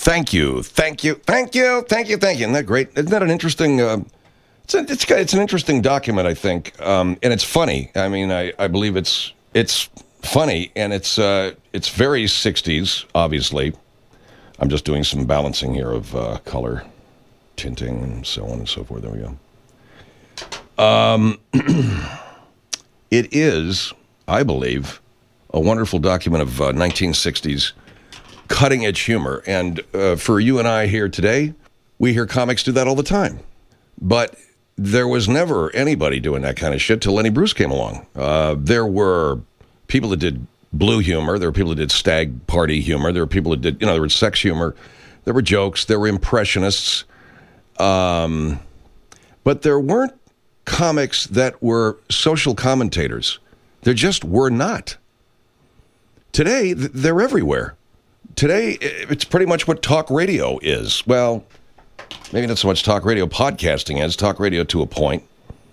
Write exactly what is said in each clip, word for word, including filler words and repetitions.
Thank you, thank you, thank you, thank you, thank you. Isn't that great? Isn't that an interesting... Uh, it's, a, it's, it's an interesting document, I think, um, and it's funny. I mean, I, I believe it's it's funny, and it's uh, it's very sixties, obviously. I'm just doing some balancing here of uh, color, tinting, and so on and so forth. There we go. Um, it is, I believe, a wonderful document of uh, nineteen sixties cutting-edge humor. And uh, for you and I here today, we hear comics do that all the time. But there was never anybody doing that kind of shit till Lenny Bruce came along. Uh, there were people that did blue humor. There were people that did stag party humor. There were people that did, you know, there was sex humor. There were jokes. There were impressionists. Um, but there weren't comics that were social commentators. There just were not. Today, they're everywhere. Today, it's pretty much what talk radio is. Well, maybe not so much talk radio. Podcasting is talk radio to a point.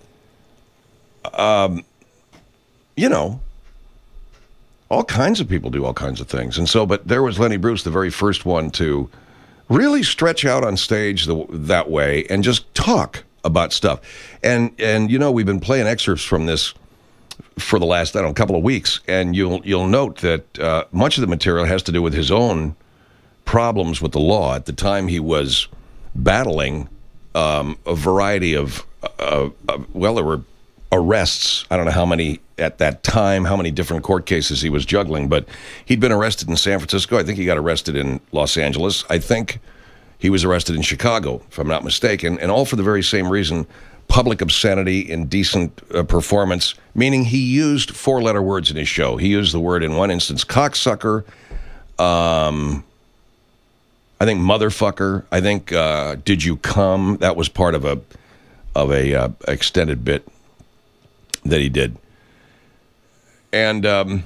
Um, you know, all kinds of people do all kinds of things. And so, but there was Lenny Bruce, the very first one to really stretch out on stage the, that way and just talk about stuff. And, and you know, we've been playing excerpts from this for the last, I don't know, couple of weeks, and you'll you'll note that uh, much of the material has to do with his own problems with the law. At the time, he was battling um, a variety of, uh, uh, well, there were arrests. I don't know how many at that time, how many different court cases he was juggling, but he'd been arrested in San Francisco. I think he got arrested in Los Angeles. I think he was arrested in Chicago, if I'm not mistaken, and all for the very same reason: public obscenity, indecent uh, performance, meaning he used four-letter words in his show. He used the word, in one instance, cocksucker, um, I think motherfucker, I think uh, did you come? That was part of a of a uh, extended bit that he did. And um,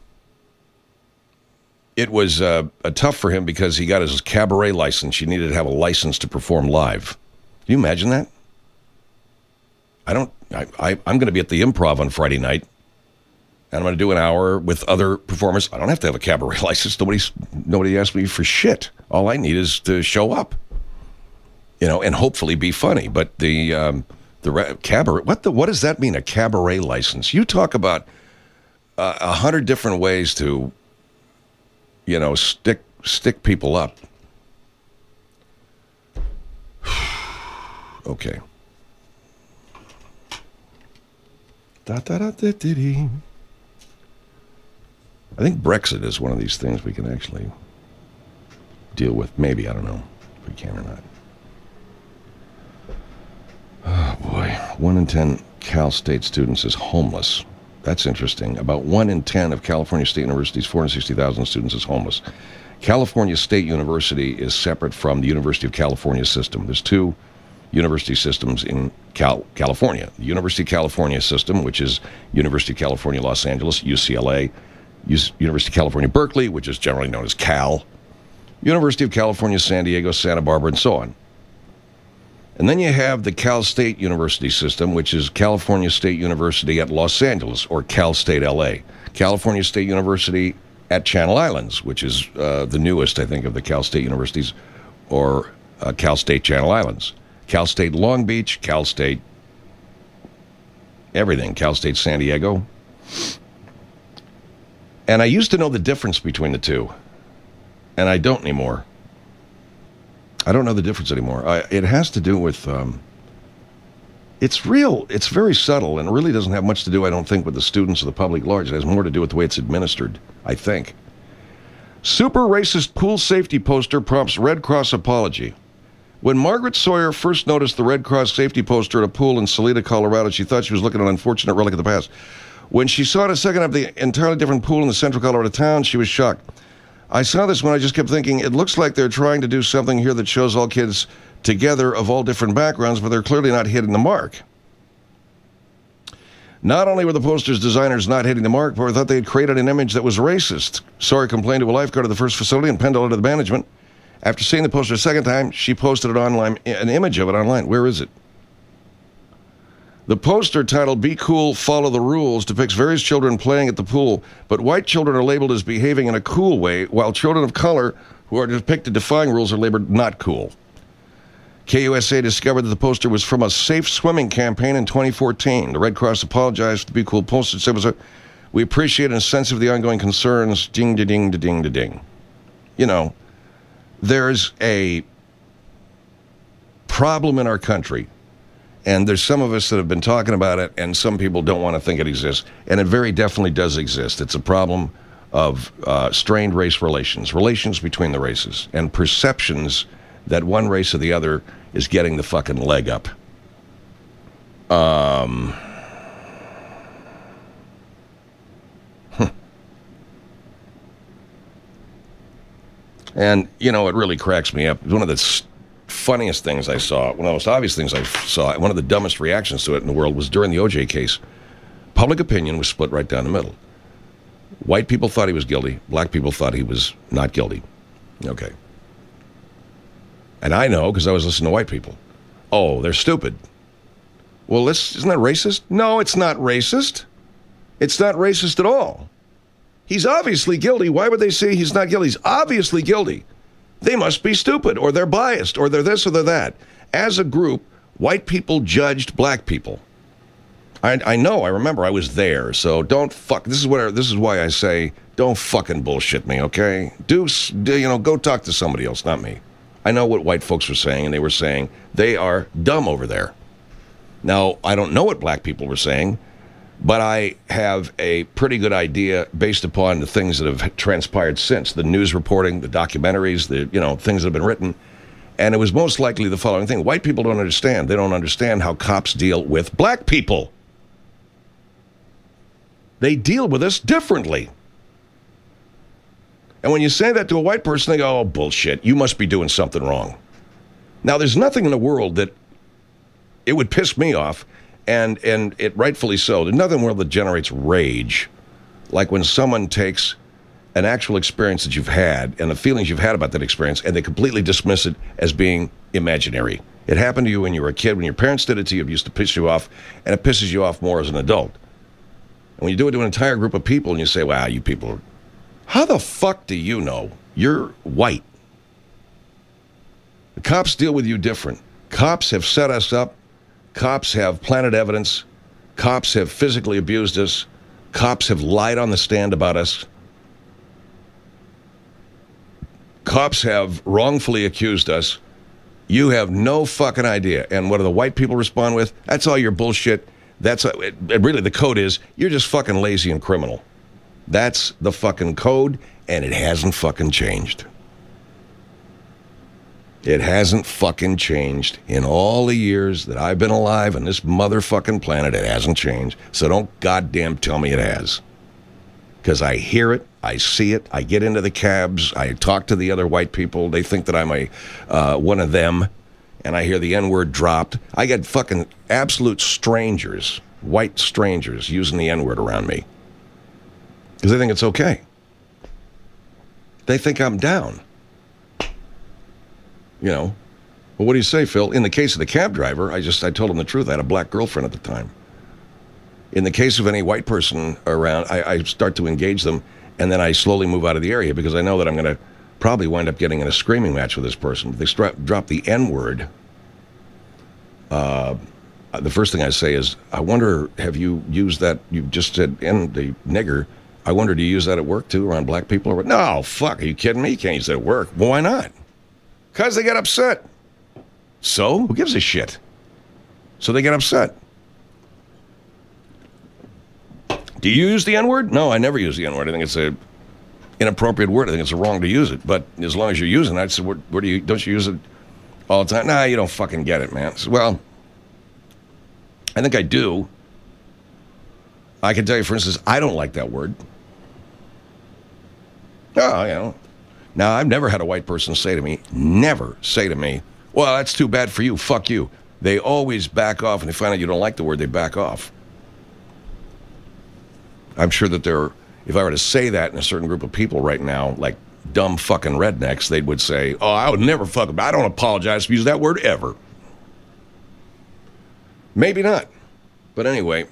it was uh, uh, tough for him because he got his cabaret license. You needed to have a license to perform live. Can you imagine that? I don't, I, I, I'm going to be at the Improv on Friday night, and I'm going to do an hour with other performers. I don't have to have a cabaret license. Nobody's, nobody asked me for shit. All I need is to show up, you know, and hopefully be funny. But the, um, the re- cabaret, what the, what does that mean, a cabaret license? You talk about uh, a hundred different ways to, you know, stick, stick people up. Okay. Da, da, da, da, da, da. I think Brexit is one of these things we can actually deal with. Maybe, I don't know if we can or not. Oh, boy. One in ten Cal State students is homeless. That's interesting. About one in ten of California State University's four hundred sixty thousand students is homeless. California State University is separate from the University of California system. There's two university systems in Cal- California. The University of California system, which is University of California, Los Angeles, U C L A, U- University of California, Berkeley, which is generally known as Cal, University of California, San Diego, Santa Barbara, and so on. And then you have the Cal State University system, which is California State University at Los Angeles, or Cal State L A. California State University at Channel Islands, which is uh, the newest, I think, of the Cal State universities, or uh, Cal State Channel Islands. Cal State Long Beach, Cal State everything, Cal State San Diego. And I used to know the difference between the two, and I don't anymore. I don't know the difference anymore. I, it has to do with, um, it's real, it's very subtle, and it really doesn't have much to do, I don't think, with the students or the public at large. It has more to do with the way it's administered, I think. Super racist pool safety poster prompts Red Cross apology. When Margaret Sawyer first noticed the Red Cross safety poster at a pool in Salida, Colorado, she thought she was looking at an unfortunate relic of the past. When she saw it a second of the entirely different pool in the central Colorado town, she was shocked. I saw this when I just kept thinking, it looks like they're trying to do something here that shows all kids together of all different backgrounds, but they're clearly not hitting the mark. Not only were the poster's designers not hitting the mark, but I thought they had created an image that was racist. Sawyer complained to a lifeguard at the first facility and penned a letter to the management. After seeing the poster a second time, she posted it online, an image of it online. Where is it? The poster, titled "Be Cool, Follow the Rules," depicts various children playing at the pool, but white children are labeled as behaving in a cool way, while children of color who are depicted defying rules are labeled not cool. K U S A discovered that the poster was from a safe swimming campaign in twenty fourteen. The Red Cross apologized for the Be Cool poster. Said was a, we appreciate and sensitive to the ongoing concerns. Ding, da, ding, da, ding, da, ding. You know, there's a problem in our country, and there's some of us that have been talking about it, and some people don't want to think it exists, and it very definitely does exist. It's a problem of uh, strained race relations, relations between the races, and perceptions that one race or the other is getting the fucking leg up. Um, huh. And, you know, it really cracks me up. One of the st- funniest things I saw, one of the most obvious things I saw, one of the dumbest reactions to it in the world was during the O J case. Public opinion was split right down the middle. White people thought he was guilty. Black people thought he was not guilty. Okay. And I know because I was listening to white people. Oh, they're stupid. Well, this, isn't that racist? No, it's not racist. It's not racist at all. He's obviously guilty. Why would they say he's not guilty? He's obviously guilty. They must be stupid, or they're biased, or they're this or they're that. As a group, white people judged black people. I, I know, I remember, I was there, so don't fuck, this is what, this is why I say, don't fucking bullshit me, okay? Do, do, you know, go talk to somebody else, not me. I know what white folks were saying, and they were saying they are dumb over there. Now, I don't know what black people were saying, but I have a pretty good idea based upon the things that have transpired since, the news reporting, the documentaries, the, you know, things that have been written. And it was most likely the following thing. White people don't understand. They don't understand how cops deal with black people. They deal with us differently. And when you say that to a white person, they go, oh, bullshit, you must be doing something wrong. Now, there's nothing in the world that it would piss me off, and, and it rightfully so. There's nothing in the world that generates rage, like when someone takes an actual experience that you've had and the feelings you've had about that experience, and they completely dismiss it as being imaginary. It happened to you when you were a kid. When your parents did it to you, it used to piss you off, and it pisses you off more as an adult. And when you do it to an entire group of people, and you say, wow, you people are... How the fuck do you know you're white? The cops deal with you different. Cops have set us up. Cops have planted evidence. Cops have physically abused us. Cops have lied on the stand about us. Cops have wrongfully accused us. You have no fucking idea. And what do the white people respond with? That's all your bullshit. That's a, it, it really the code is you're just fucking lazy and criminal. That's the fucking code, and it hasn't fucking changed. It hasn't fucking changed. In all the years that I've been alive on this motherfucking planet, it hasn't changed. So don't goddamn tell me it has. Because I hear it, I see it, I get into the cabs, I talk to the other white people, they think that I'm a uh, one of them, and I hear the N-word dropped. I get fucking absolute strangers, white strangers, using the N-word around me. Because they think it's okay. They think I'm down. You know. Well, what do you say, Phil? In the case of the cab driver, I just, I told him the truth. I had a black girlfriend at the time. In the case of any white person around, I, I start to engage them, and then I slowly move out of the area because I know that I'm going to probably wind up getting in a screaming match with this person. If they stra- drop the N-word, uh, the first thing I say is, I wonder, have you used that, you just said, N, the nigger, I wonder, do you use that at work, too, around black people? Or, no, fuck, are you kidding me? You can't use that at work. Well, why not? Because they get upset. So, who gives a shit? So they get upset. Do you use the N-word? No, I never use the N-word. I think it's a inappropriate word. I think it's wrong to use it. But as long as you're using it, I said, where, where do you, don't you use it all the time? Nah, you don't fucking get it, man. I said, well, I think I do. I can tell you, for instance, I don't like that word. Oh, you know. Now, I've never had a white person say to me, never say to me, well, that's too bad for you, fuck you. They always back off, and they find out you don't like the word, they back off. I'm sure that there, if I were to say that in a certain group of people right now, like dumb fucking rednecks, they would say, oh, I would never fuck, I don't apologize for using that word ever. Maybe not. But anyway,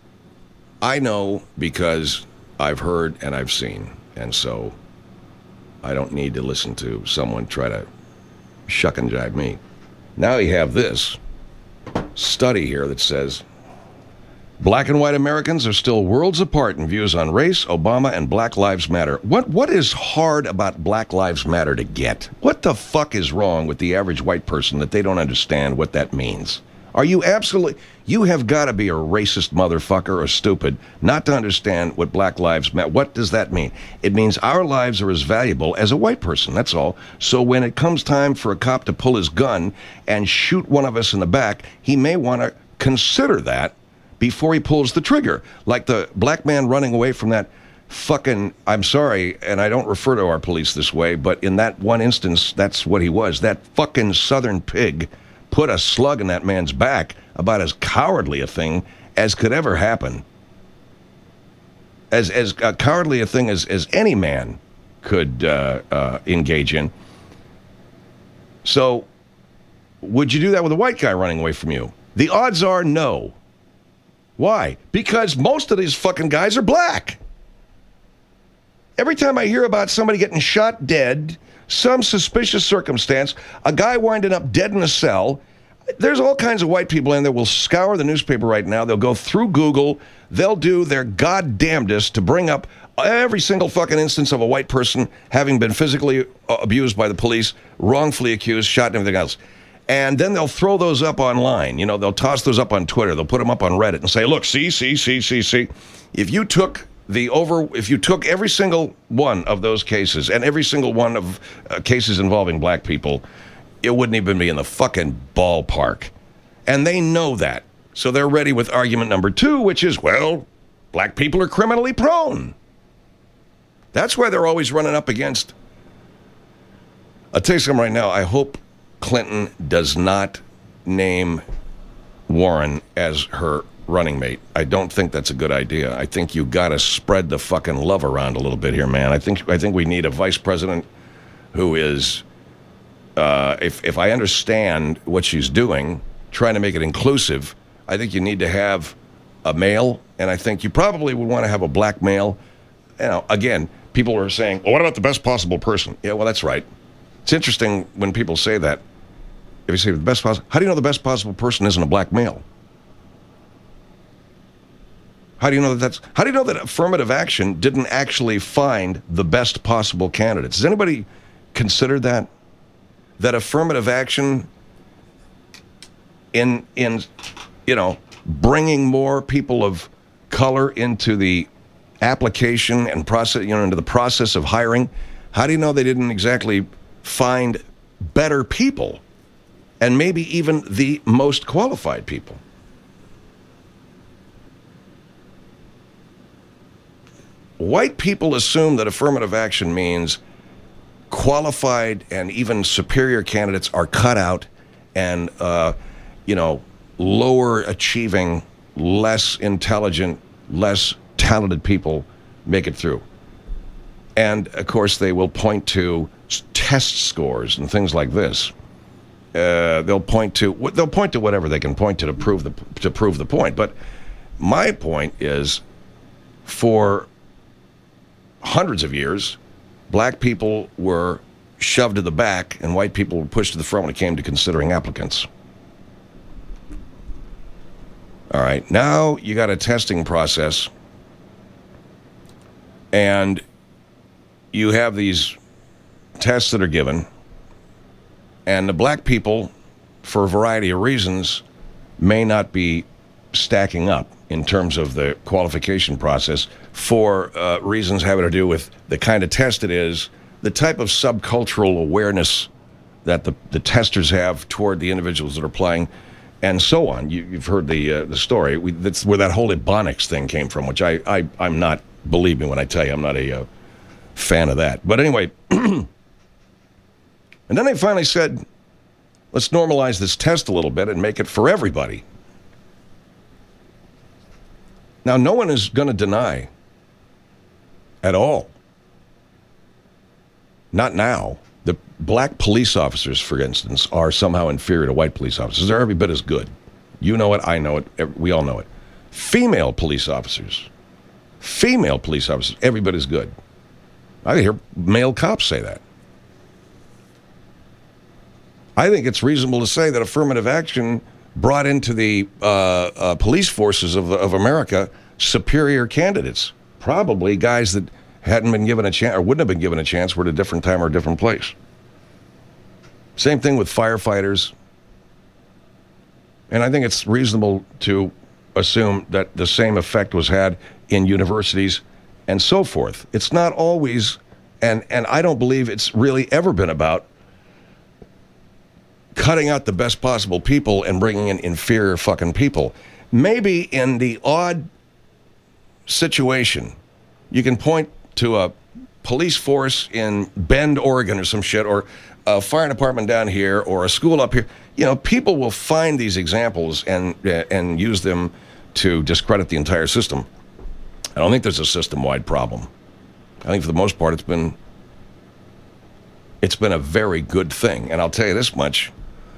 I know because I've heard and I've seen, and so I don't need to listen to someone try to shuck and jive me. Now you have this study here that says black and white Americans are still worlds apart in views on race, Obama, and Black Lives Matter. What What is hard about Black Lives Matter to get? What the fuck is wrong with the average white person that they don't understand what that means? Are you absolutely... You have got to be a racist motherfucker or stupid not to understand what Black Lives Matter... What does that mean? It means our lives are as valuable as a white person, that's all. So when it comes time for a cop to pull his gun and shoot one of us in the back, he may want to consider that before he pulls the trigger. Like the black man running away from that fucking... I'm sorry, and I don't refer to our police this way, but in that one instance, that's what he was. That fucking southern pig put a slug in that man's back, about as cowardly a thing as could ever happen. As as uh, cowardly a thing as, as any man could uh, uh, engage in. So, would you do that with a white guy running away from you? The odds are no. Why? Because most of these fucking guys are black. Every time I hear about somebody getting shot dead, some suspicious circumstance, a guy winding up dead in a cell, there's all kinds of white people in there will scour the newspaper right now. They'll go through Google. They'll do their goddamnedest to bring up every single fucking instance of a white person having been physically abused by the police, wrongfully accused, shot, and everything else. And then they'll throw those up online. You know, they'll toss those up on Twitter. They'll put them up on Reddit and say, look, see, see, see, see, see. If you took... The over, if you took every single one of those cases and every single one of uh, cases involving black people, it wouldn't even be in the fucking ballpark. And they know that. So they're ready with argument number two, which is, well, black people are criminally prone. That's why they're always running up against. I'll tell you something right now. I hope Clinton does not name Warren as her running mate. I don't think that's a good idea. I think you got to spread the fucking love around a little bit here, man. I think I think we need a vice president who is, uh, if if I understand what she's doing, trying to make it inclusive, I think you need to have a male, and I think you probably would want to have a black male. You know, again, people are saying, well, what about the best possible person? Yeah, well, that's right. It's interesting when people say that. If you say the best possible, how do you know the best possible person isn't a black male? How do you know that that's, how do you know that affirmative action didn't actually find the best possible candidates? Has anybody considered that? That affirmative action in, in, you know, bringing more people of color into the application and process, you know, into the process of hiring, how do you know they didn't exactly find better people and maybe even the most qualified people? White people assume that affirmative action means qualified and even superior candidates are cut out and, uh, you know, lower achieving, less intelligent, less talented people make it through. And, of course, they will point to test scores and things like this. Uh, they'll point to they'll point to whatever they can point to to prove the to prove the point. But my point is, for hundreds of years, black people were shoved to the back and white people were pushed to the front when it came to considering applicants. All right, now you got a testing process and you have these tests that are given, and the black people, for a variety of reasons, may not be stacking up in terms of the qualification process for uh, reasons having to do with the kind of test it is, the type of subcultural awareness that the, the testers have toward the individuals that are playing, and so on. You, you've heard the uh, the story. We, that's where that whole Ebonics thing came from, which I, I, I'm not, believe me when I tell you, I'm not a uh, fan of that. But anyway, and then they finally said, let's normalize this test a little bit and make it for everybody. Now, no one is going to deny at all, not now, the black police officers, for instance, are somehow inferior to white police officers. They're every bit as good. You know it, I know it, we all know it. Female police officers, female police officers, every bit as good. I hear male cops say that. I think it's reasonable to say that affirmative action brought into the uh, uh, police forces of, of America superior candidates. Probably guys that hadn't been given a chance or wouldn't have been given a chance were at a different time or a different place. Same thing with firefighters. And I think it's reasonable to assume that the same effect was had in universities and so forth. It's not always, and, and I don't believe it's really ever been about cutting out the best possible people and bringing in inferior fucking people. Maybe in the odd situation, you can point to a police force in Bend, Oregon or some shit, or a fire department down here, or a school up here. You know, people will find these examples and uh, and use them to discredit the entire system. I don't think there's a system-wide problem. I think for the most part it's been it's been a very good thing. And I'll tell you this much.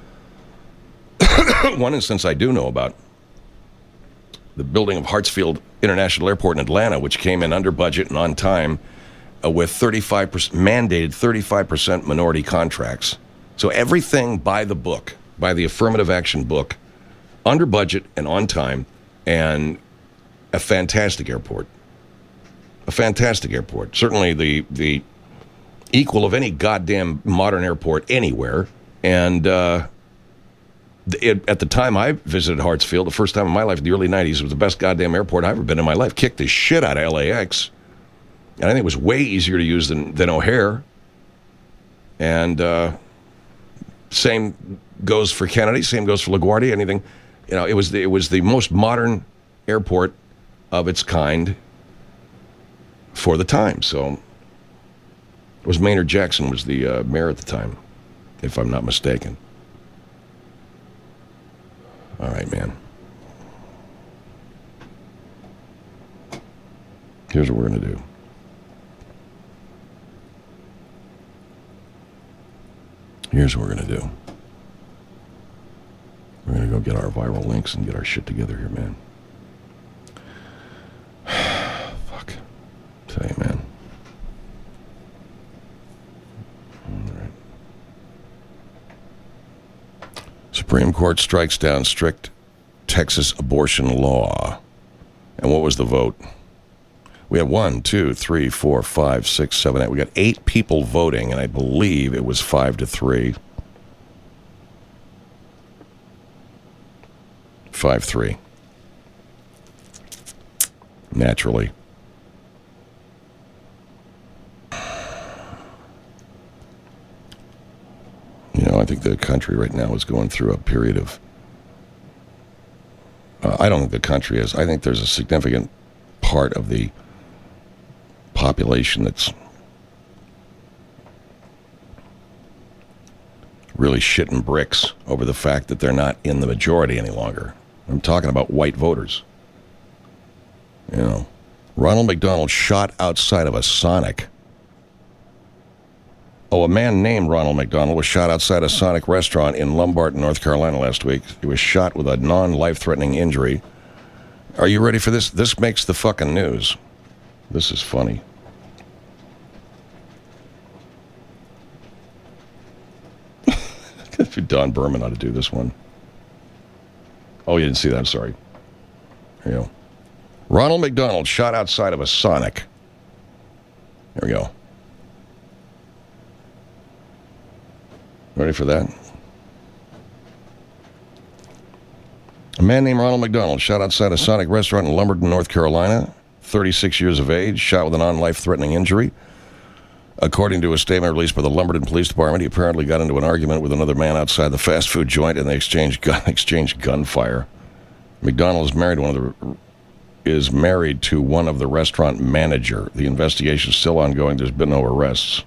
One instance I do know about, the building of Hartsfield International Airport in Atlanta, which came in under budget and on time uh, with thirty-five percent, mandated thirty-five percent minority contracts. So everything by the book, by the affirmative action book, under budget and on time, and a fantastic airport. A fantastic airport. Certainly the the equal of any goddamn modern airport anywhere. And uh, it, at the time I visited Hartsfield, the first time in my life in the early nineties, it was the best goddamn airport I've ever been in my life. Kicked the shit out of L A X. And I think it was way easier to use than, than O'Hare. And uh, same goes for Kennedy, same goes for LaGuardia, anything. You know, it was the, it was the most modern airport of its kind for the time. So it was Maynard Jackson was the uh, mayor at the time, if I'm not mistaken. All right, man. Here's what we're going to do. Here's what we're going to do. We're going to go get our viral links and get our shit together here, man. Fuck. Tell you, man. All right. Supreme Court strikes down strict Texas abortion law. And what was the vote? We had one, two, three, four, five, six, seven, eight. We got eight people voting, and I believe it was five to three. Five, three. Naturally. You know, I think the country right now is going through a period of... Uh, I don't think the country is. I think there's a significant part of the population that's really shitting bricks over the fact that they're not in the majority any longer. I'm talking about white voters. You know, Ronald McDonald shot outside of a Sonic. Oh, a man named Ronald McDonald was shot outside a Sonic restaurant in Lombard, North Carolina last week. He was shot with a non-life-threatening injury. Are you ready for this? This makes the fucking news. This is funny. Don Berman ought to do this one. Oh, you didn't see that? I'm sorry. Here you go. Ronald McDonald shot outside of a Sonic. There we go. Ready for that? A man named Ronald McDonald shot outside a Sonic restaurant in Lumberton, North Carolina. thirty-six years of age, shot with a non-life-threatening injury. According to a statement released by the Lumberton Police Department, he apparently got into an argument with another man outside the fast food joint, and they exchanged gun, exchanged gunfire. McDonald is married, one of the, is married to one of the restaurant manager. The investigation is still ongoing. There's been no arrests.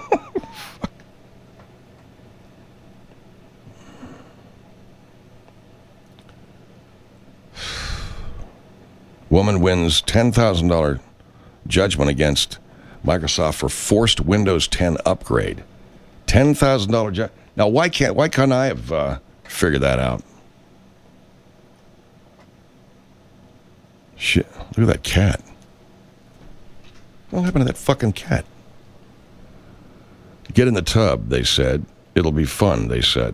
Woman wins ten thousand dollars judgment against Microsoft for forced Windows ten upgrade. ten thousand dollars ju- Now, why can't why can't I have uh, figured that out? Shit, look at that cat. What happened to that fucking cat? Get in the tub, they said. It'll be fun, they said.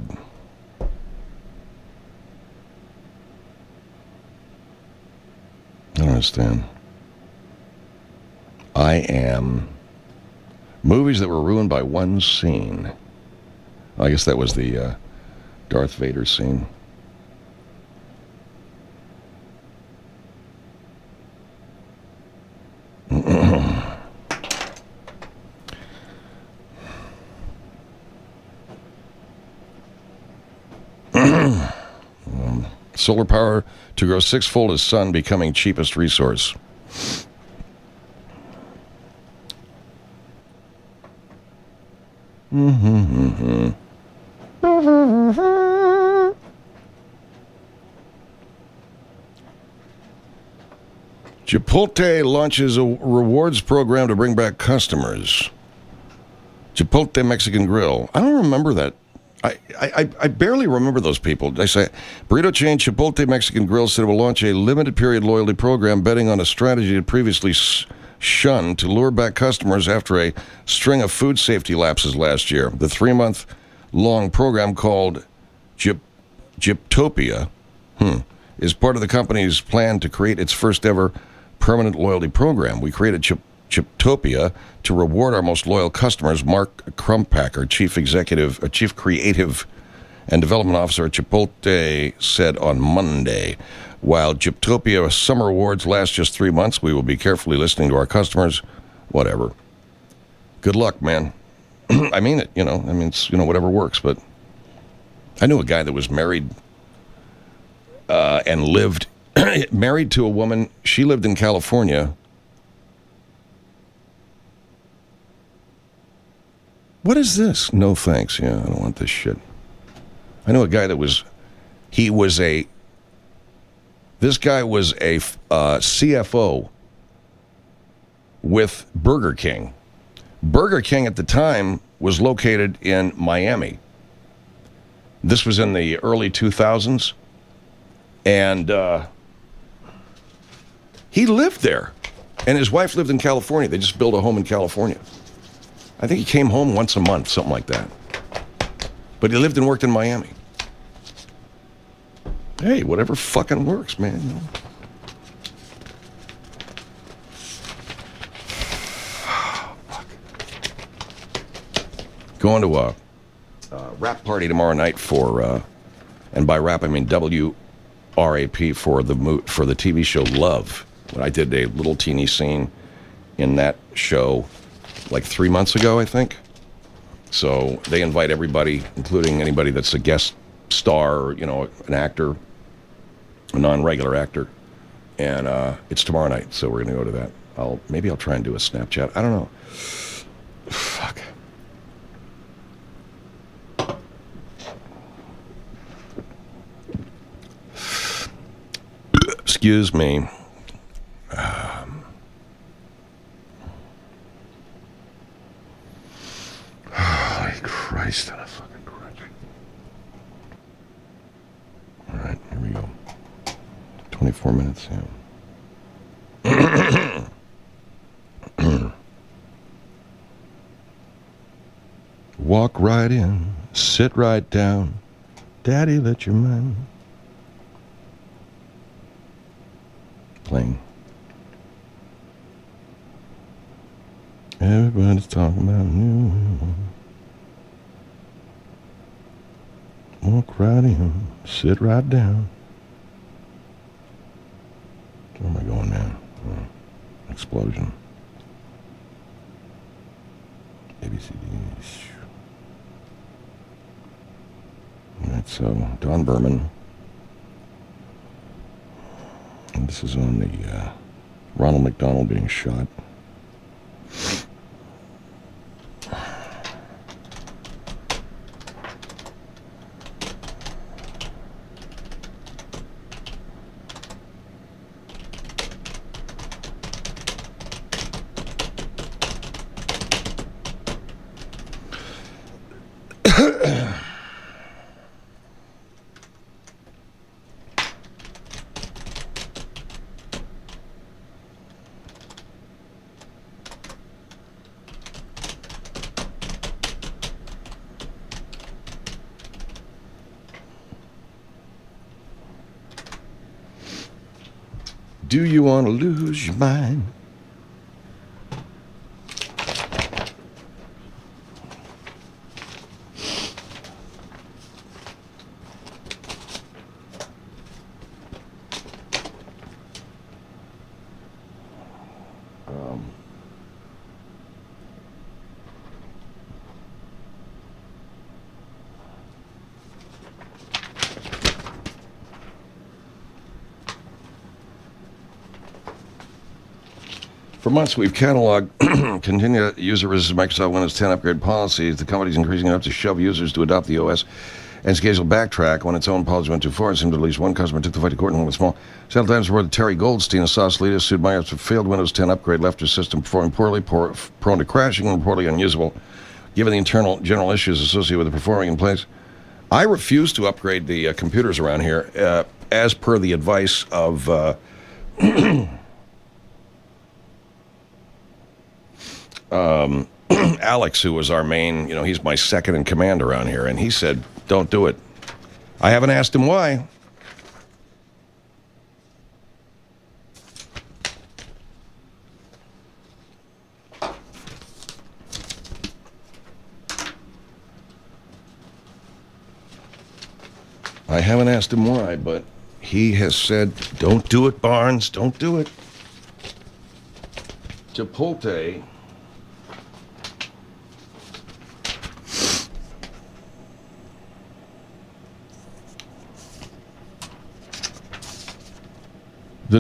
I don't understand. I am. Movies that were ruined by one scene. I guess that was the uh, Darth Vader scene. um, solar power to grow sixfold as sun becoming cheapest resource. Mm-hmm, mm-hmm. Chipotle launches a rewards program to bring back customers. Chipotle Mexican Grill. I don't remember that. I, I, I barely remember those people. They say burrito chain Chipotle Mexican Grill said it will launch a limited period loyalty program betting on a strategy it previously sh- shunned to lure back customers after a string of food safety lapses last year. The three-month-long program called Chip, Chiptopia hmm, is part of the company's plan to create its first-ever permanent loyalty program. We created Chip, Chiptopia to reward our most loyal customers. Mark Crumpacker, chief executive, uh, chief creative and development officer at Chipotle, said on Monday. While Chiptopia summer awards last just three months, we will be carefully listening to our customers. Whatever. Good luck, man. I mean it. You know, I mean, it's, you know, whatever works. But I knew a guy that was married uh, and lived married to a woman. She lived in California. What is this? No thanks. Yeah, I don't want this shit. I know a guy that was, he was a, this guy was a uh, C F O with Burger King. Burger King at the time was located in Miami. This was in the early two thousands. And uh, he lived there. And his wife lived in California. They just built a home in California. I think he came home once a month, something like that. But he lived and worked in Miami. Hey, whatever fucking works, man. You know? Fuck. Going to a, a rap party tomorrow night for, uh, and by rap I mean W R A P for the mo- for the T V show Love. I did a little teeny scene in that show like three months ago, I think. So they invite everybody, including anybody that's a guest star, or, you know, an actor, a non-regular actor. And uh, it's tomorrow night, so we're going to go to that. I'll maybe I'll try and do a Snapchat. I don't know. Fuck. Excuse me. Um, holy Christ on a fucking crutch. All right, here we go. twenty-four minutes, yeah. Walk right in, sit right down. Daddy, let your mind. Playing. Everybody's talking about you. Walk right in, sit right down. Where am I going, man? Oh, explosion. A B C D. All right, so Don Berman. And this is on the uh, Ronald McDonald being shot. Do you want to lose your mind? Um, For months, we've cataloged continued user resistance Microsoft Windows ten upgrade policies. The company's increasing enough to shove users to adopt the O S and schedule backtrack when its own policy went too far. It seemed at least one customer took the fight to court and went small. Several times reported Terry Goldstein, a sauce leader, sued Microsoft for failed Windows ten upgrade, left her system performing poorly, poor, prone to crashing, and reportedly unusable, given the internal general issues associated with the performing in place. I refuse to upgrade the uh, computers around here, uh, as per the advice of... Uh, Um, Alex, who was our main, you know, he's my second in command around here, and he said, don't do it. I haven't asked him why. I haven't asked him why, but he has said, don't do it, Barnes, don't do it. Chipotle... The,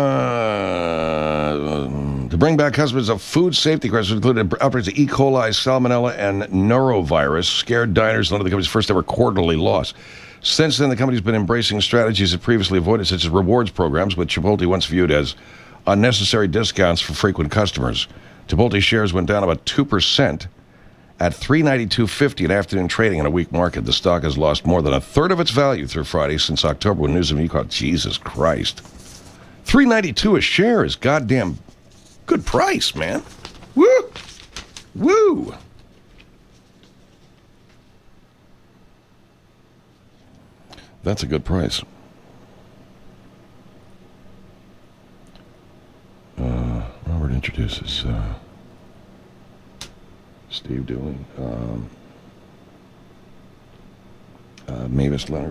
uh, to bring back customers of food safety crisis included outbreaks of E. coli, salmonella, and norovirus, scared diners and led to the company's first ever quarterly loss. Since then, the company's been embracing strategies it previously avoided, such as rewards programs, which Chipotle once viewed as unnecessary discounts for frequent customers. Chipotle shares went down about two percent at three ninety-two fifty in afternoon trading in a weak market. The stock has lost more than a third of its value through Friday since October when news of me called Jesus Christ. three ninety-two a share is goddamn good price, man. Woo! Woo! That's a good price. Uh, Robert introduces uh, Steve Dooley. Um, uh, Mavis Leonard.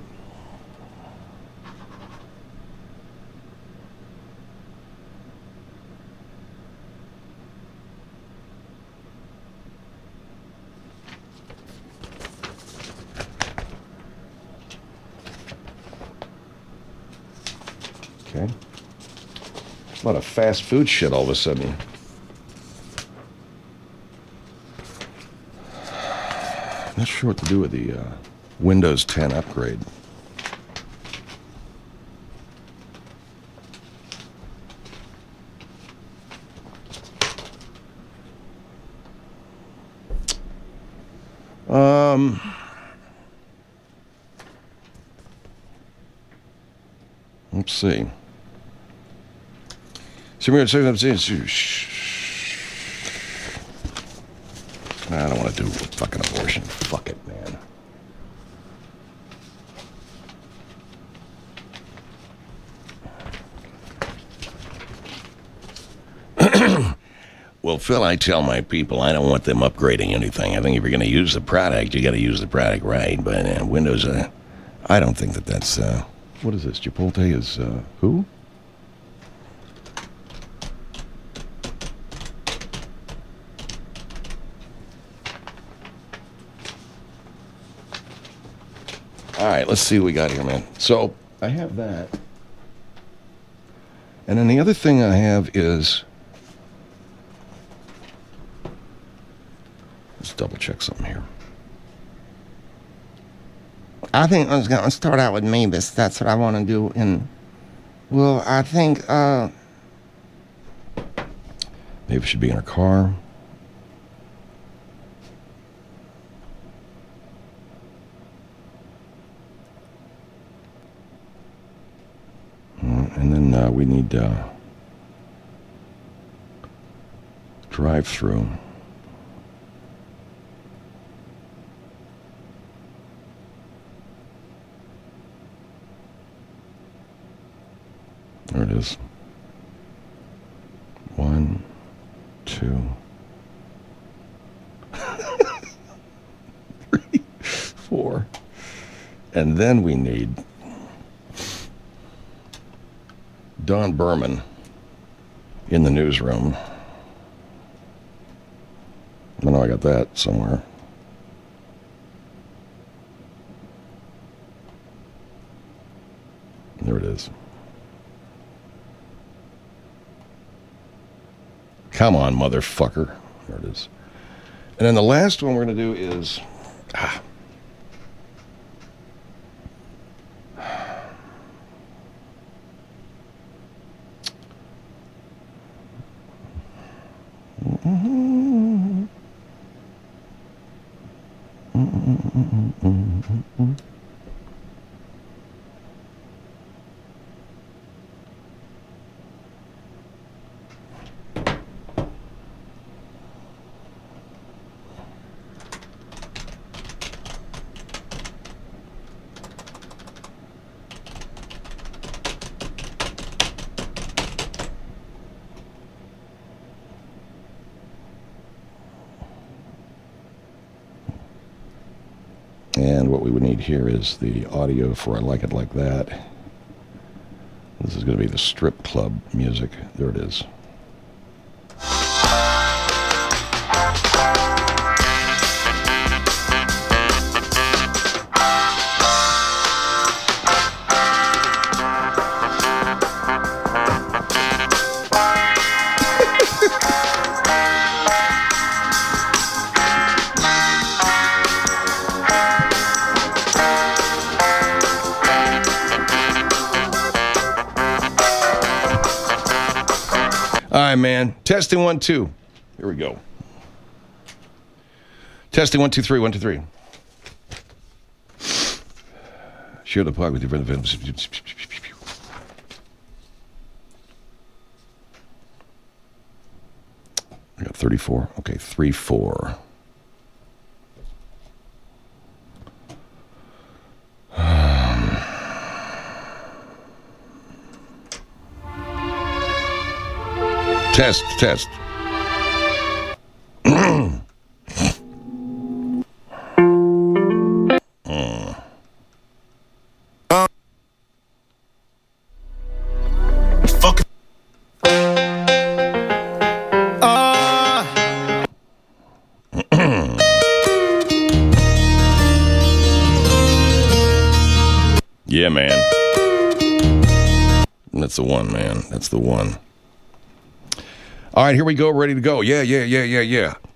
Okay. A lot of fast food shit all of a sudden. Not sure what to do with the uh, Windows ten upgrade. Um... Let's see. I don't want to do fucking abortion. Fuck it, man. Well, Phil, I tell my people I don't want them upgrading anything. I think if you're going to use the product, you got to use the product right. But uh, Windows, uh, I don't think that that's... Uh, what is this? Chipotle is uh, who? All right, let's see what we got here, man. So I have that. And then the other thing I have is... Let's double check something here. I think I was going to start out with Mavis. That's what I want to do. And, well, I think... Uh, Mavis should be in her car. And then uh, we need uh, drive-through. There it is. thirty-four. And then we need Don Berman in the newsroom. I know I got that somewhere. There it is. Come on, motherfucker. There it is. And then the last one we're going to do is... Ah. Mm-hmm. Mm-hmm. Mm-hmm. And what we would need here is the audio for I Like It Like That. This is going to be the strip club music. There it is. All right, man. Testing one, two. Here we go. Testing one, two, three, one, two, three. Share the pod with your friends. I got thirty-four. Okay, three, four. Test, test. mm. uh. Fuck. Uh. Yeah, man. That's the one, man. That's the one. All right, here we go. Ready to go. Yeah, yeah, yeah, yeah, yeah.